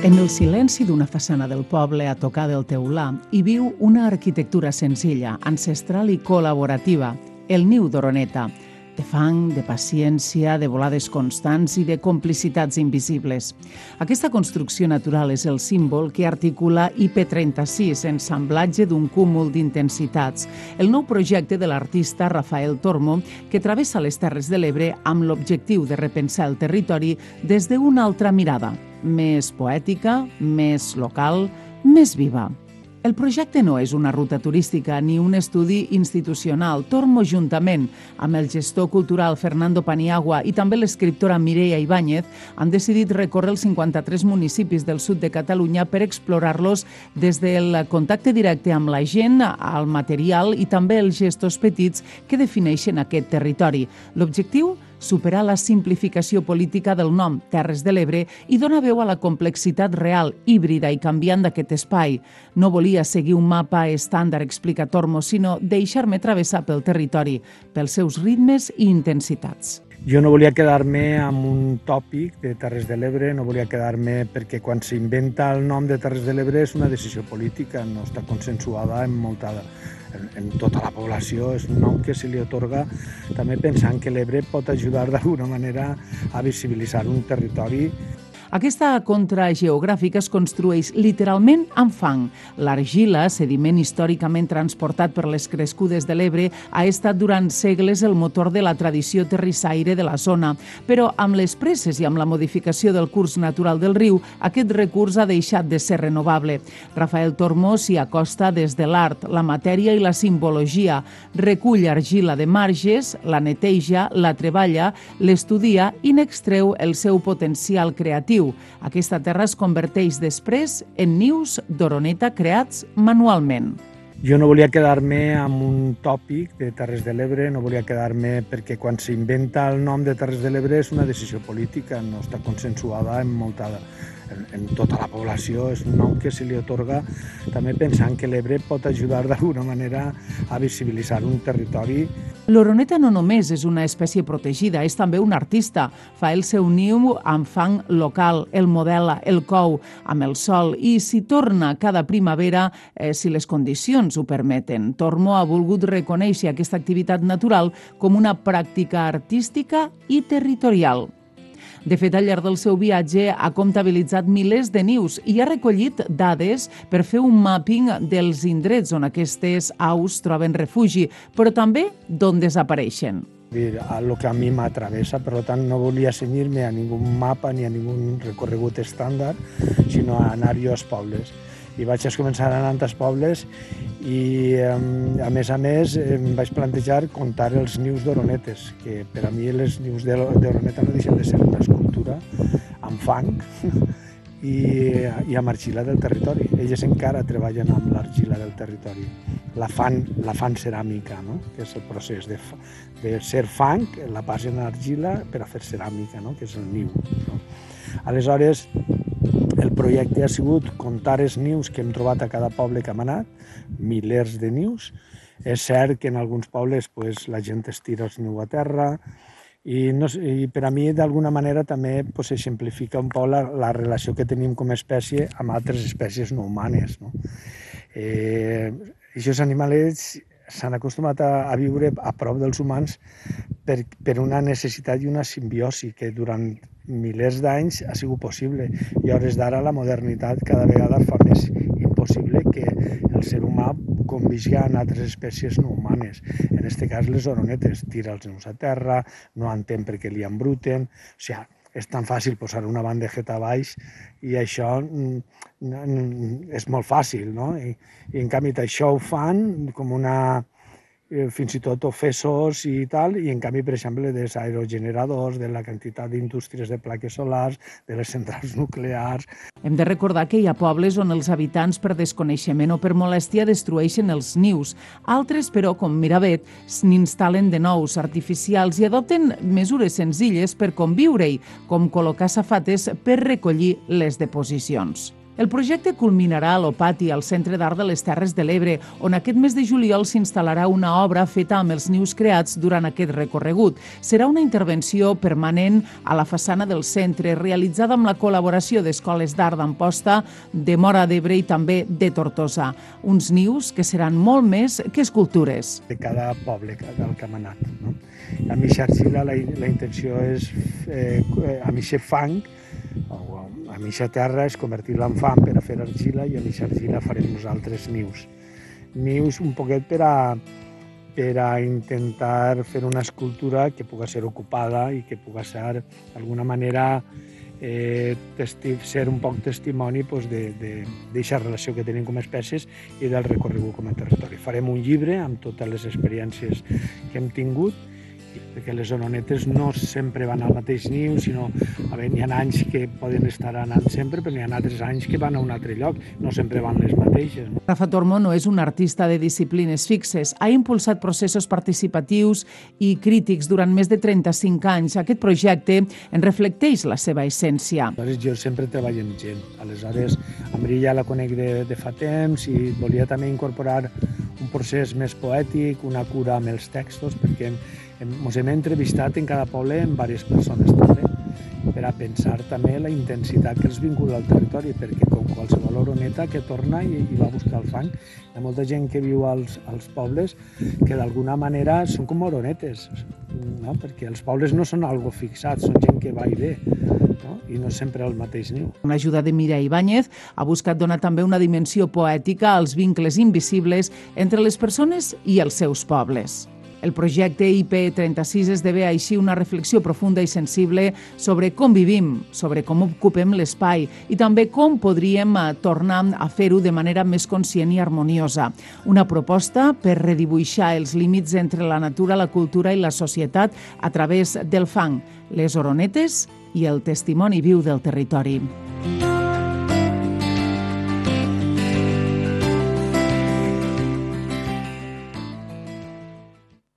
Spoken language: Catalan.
En el silenci d'una façana del poble a tocar del teulà hi viu una arquitectura senzilla, ancestral i col·laborativa, el niu d'Oroneta, de fang, de paciència, de volades constants i de complicitats invisibles. Aquesta construcció natural és el símbol que articula IP36, ensamblatge d'un cúmul d'intensitats, el nou projecte de l'artista Rafael Tormo, que travessa les Terres de l'Ebre amb l'objectiu de repensar el territori des d'una altra mirada, més poètica, més local, més viva. El projecte no és una ruta turística ni un estudi institucional. Tormo, juntament amb el gestor cultural Fernando Paniagua i també l'escriptora Mireia Ibáñez, han decidit recórrer els 53 municipis del sud de Catalunya per explorar-los des del contacte directe amb la gent, el material i també els gestos petits que defineixen aquest territori. L'objectiu? Superar la simplificació política del nom Terres de l'Ebre i donar veu a la complexitat real, híbrida i canviant d'aquest espai. No volia seguir un mapa estàndard, explica Tormo, sinó deixar-me travessar pel territori, pels seus ritmes i intensitats. Jo no volia quedar-me amb un tòpic de Terres de l'Ebre, no volia quedar-me perquè quan s'inventa el nom de Terres de l'Ebre és una decisió política, no està consensuada en tota la població, és un nom que se li atorga també pensant que l'Ebre pot ajudar d'alguna manera a visibilitzar un territori. Aquesta contrageogràfica es construeix literalment amb fang. L'argila, sediment històricament transportat per les crescudes de l'Ebre, ha estat durant segles el motor de la tradició terrissaire de la zona. Però amb les presses i amb la modificació del curs natural del riu, aquest recurs ha deixat de ser renovable. Rafael Tormo s'hi acosta des de l'art, la matèria i la simbologia. Recull argila de marges, la neteja, la treballa, l'estudia i n'extreu el seu potencial creatiu. Aquesta terra es converteix després en nius d'Oroneta creats manualment. Jo no volia quedar-me amb un tòpic de Terres de l'Ebre, no volia quedar-me perquè quan s'inventa el nom de Terres de l'Ebre és una decisió política, no està consensuada en tota la població, és un nom que se li atorga també pensant que l'Ebre pot ajudar d'alguna manera a visibilitzar un territori. L'oroneta no només és una espècie protegida, és també un artista. Fa el seu niu amb fang local, el modela, el cou, amb el sol i s'hi torna cada primavera si les condicions ho permeten. Tormo ha volgut reconèixer aquesta activitat natural com una pràctica artística i territorial. De fet, al llarg del seu viatge ha comptabilitzat milers de nius i ha recollit dades per fer un mapping dels indrets on aquestes aus troben refugi, però també d'on desapareixen. El que a mi m'atravessa, per tant, no volia cenyir-me a ningú mapa ni a ningú recorregut estàndard, sinó a anar jo als pobles. I vaig començar anant als pobles i, a més, em vaig plantejar comptar els nius d'oronetes, que per a mi els nius d'oroneta no deixen de ser una escultura amb fang i amb argila del territori. Elles encara treballen amb l'argila del territori. La fan ceràmica, no? Que és el procés de ser fang, la passen a argila per a fer ceràmica, no? Que és el niu. No? Aleshores, el projecte ha sigut comptar els nius que hem trobat a cada poble que hem anat, milers de nius. És cert que en alguns pobles la gent es tira els nius a terra i per a mi d'alguna manera també exemplifica un poc la relació que tenim com a espècie amb altres espècies no humanes. Aquests animalets s'han acostumat a viure a prop dels humans per una necessitat i una simbiosi que durant milers d'anys ha sigut possible i a hores d'ara la modernitat cada vegada fa més impossible que el ser humà convisca amb altres espècies no humanes. En aquest cas, les oronetes, tira els nius a terra, no entén per què li embruten, o sigui, és tan fàcil posar una bandejeta a baix i això és molt fàcil, no? I en canvi això ho fan com fins i tot ofesos i tal, i en canvi, per exemple, dels aerogeneradors, de la quantitat d'indústries de plaques solars, de les centrals nuclears. Hem de recordar que hi ha pobles on els habitants per desconeixement o per molèstia destrueixen els nius. Altres, però, com Miravet, n'instal·len de nous, artificials, i adopten mesures senzilles per conviure-hi, com col·locar safates per recollir les deposicions. El projecte culminarà a l'Opati, al Centre d'Art de les Terres de l'Ebre, on aquest mes de juliol s'instal·larà una obra feta amb els nius creats durant aquest recorregut. Serà una intervenció permanent a la façana del centre, realitzada amb la col·laboració d'escoles d'art d'Amposta, de Móra d'Ebre i també de Tortosa. Uns nius que seran molt més que escultures. De cada poble del que hem anat. No? A Mixarxila la intenció és, a Mixe fang, a Mixa terra és convertir-la en fang per a fer argila i a Mixarxila farem nosaltres nius. Nius un poquet per a intentar fer una escultura que pugui ser ocupada i que pugui ser d'alguna manera ser un poc testimoni d'aquesta relació que tenim com a espècies i del recorregut com a territori. Farem un llibre amb totes les experiències que hem tingut, perquè les oronetes no sempre van al mateix niu, sinó hi ha anys que poden estar anant sempre, però hi ha altres anys que van a un altre lloc, no sempre van les mateixes. Rafa Tormo no és un artista de disciplines fixes. Ha impulsat processos participatius i crítics durant més de 35 anys. Aquest projecte en reflecteix la seva essència. Jo sempre treballo amb gent. Aleshores, amb ella la conec de fa temps i volia també incorporar un procés més poètic, una cura amb els textos, perquè ens hem entrevistat en cada poble amb diverses persones també, per a pensar també la intensitat que els vincula al territori, perquè com qualsevol oroneta que torna i va a buscar el fang, hi ha molta gent que viu als pobles que d'alguna manera són com oronetes, no? Perquè els pobles no són algo fixat, són gent que va i ve, no? I no sempre al mateix niu. Una ajuda de Mireia Ibáñez ha buscat donar també una dimensió poètica als vincles invisibles entre les persones i els seus pobles. El projecte IP36 esdevé així una reflexió profunda i sensible sobre com vivim, sobre com ocupem l'espai i també com podríem tornar a fer-ho de manera més conscient i harmoniosa. Una proposta per redibuixar els límits entre la natura, la cultura i la societat a través del fang, les oronetes i el testimoni viu del territori.